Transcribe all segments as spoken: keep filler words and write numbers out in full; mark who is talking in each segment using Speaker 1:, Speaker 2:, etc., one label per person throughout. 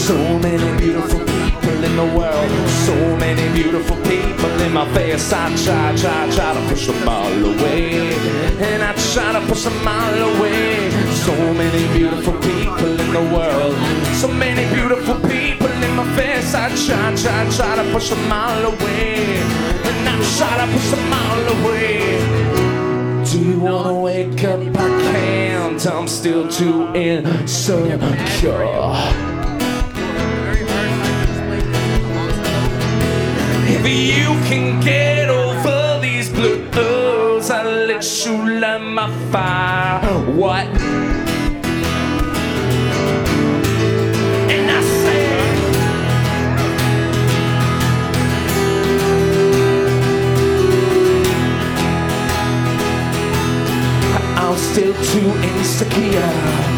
Speaker 1: So many beautiful people in the world, so many beautiful people in my face. I try, try, try to push them all away, and I try to push them all away. So many beautiful people in the world, so many beautiful people in my face. I try, try, try to push them all away, and I try to push them all away. Do you wanna wake up? I can't, I'm still too insecure. If you can get over these blues, I'll let you light my fire. What? And I say, I'm still too insecure.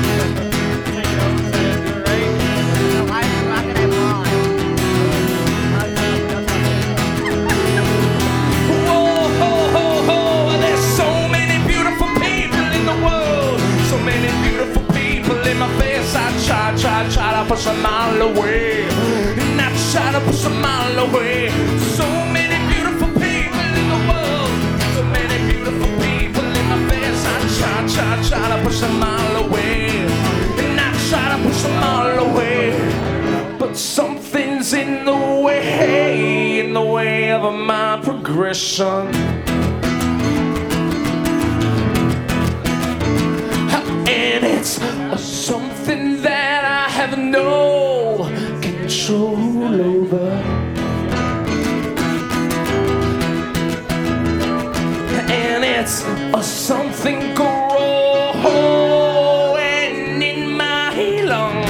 Speaker 1: Try, try to push them all away, and I try to push them all away. So many beautiful people in the world, so many beautiful people in my face. I try, try, try to push them all away, and I try to push them all away. But something's in the way, in the way of my progression. And it's something that I have no control over. And it's something growing in my lungs.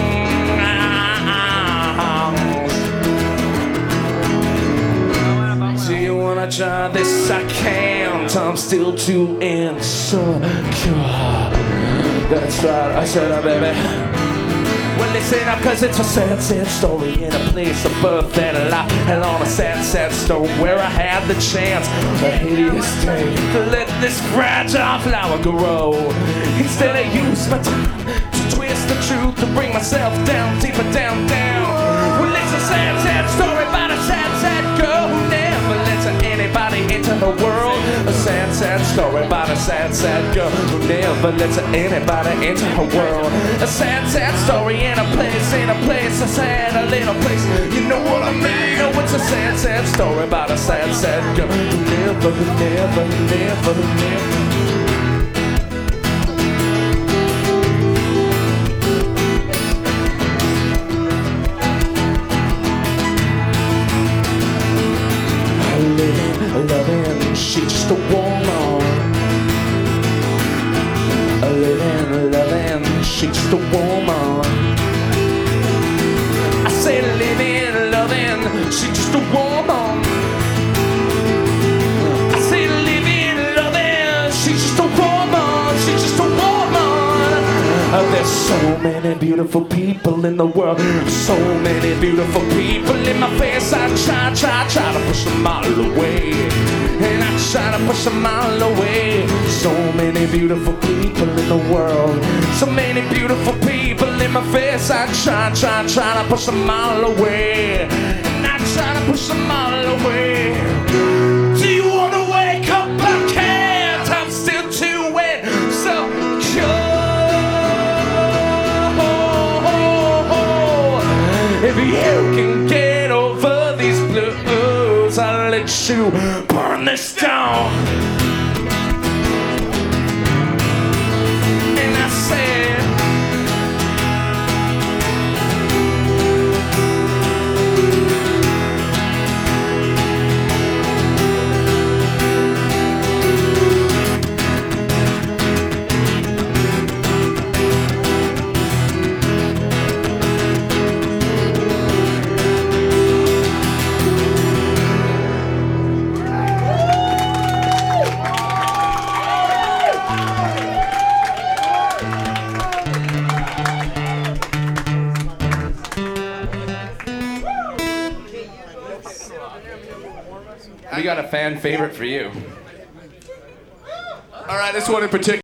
Speaker 1: Do you wanna try this? I can't, I'm still too insecure. That's right, I said that, baby. Well, listen up, cause it's a sad, sad story in a place of birth and a life, and on a sad, sad stone where I had the chance, a hideous day, to let this fragile flower grow. Instead I use my time to twist the truth, to bring myself down, deeper down, down. Well, it's a sad, sad story about a sad, sad girl who never lets anybody into her world. A sad, sad story about a sad, sad girl who never lets anybody into her world. A sad, sad story in a place, in a place, a sad, a little place. You know what I mean? Oh, it's a sad, sad story about a sad, sad girl who never, who never, who never, who never. Loving, she's just a woman. Living, loving, she's just a woman. I say living, loving, she's just a woman. I say living, loving, she's just a woman. She's just a woman. There's so many beautiful people in the world, so many beautiful people in my face. I try, try, try to push them all away, and I try to push them all away. So many beautiful people in the world, so many beautiful people in my face. I try, try, try to push them all away, and I try to push them all away. Do you wanna wake up? I can't, I'm still too wet, so cold. If you can get over these blues, I'll let you burn this down. And I said, we got a fan favorite for you.
Speaker 2: All right, this one in particular.